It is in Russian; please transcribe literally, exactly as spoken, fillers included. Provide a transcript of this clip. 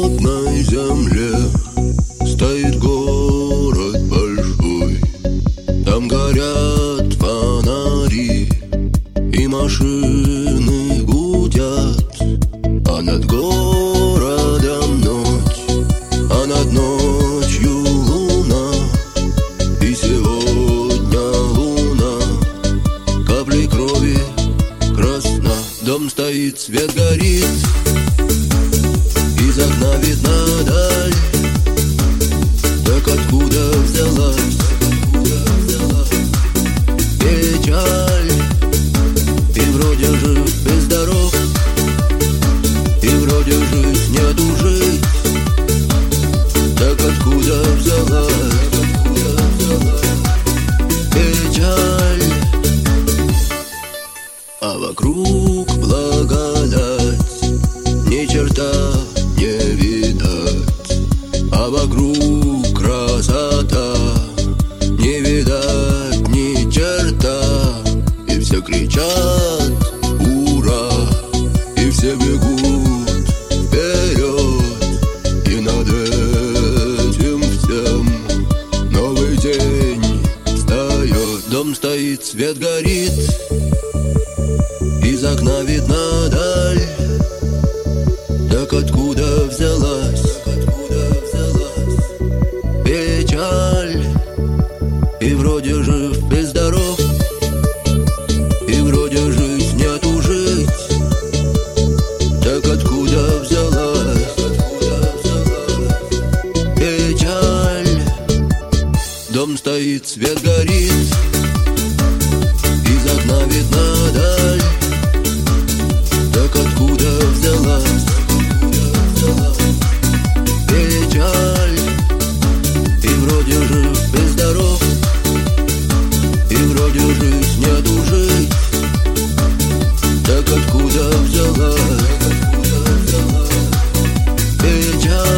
родной земле стоит город большой. Там горят фонари и машины гудят, а над городом ночь, а над ночью луна. И сегодня луна каплей крови красна. Дом стоит, свет горит, из окна видна даль. Так откуда взялась печаль? И вроде жив и здоров, и вроде жить нету жить. Так откуда взялась печаль? А вокруг благодать, ни черта не видать. А вокруг красота, не видать ни черта. И все кричат ура, и все бегут вперед. И над этим всем новый день встает. Дом стоит, свет горит, из окна видна даль. Так откуда взялась печаль? И вроде жив и здоров, и вроде жить нету жить. Так откуда взялась печаль? Дом стоит, свет горит, из окна видна даль. Так откуда взялась печаль? И вроде жив и здоров, и вроде жить нету жить. Так откуда взялась печаль?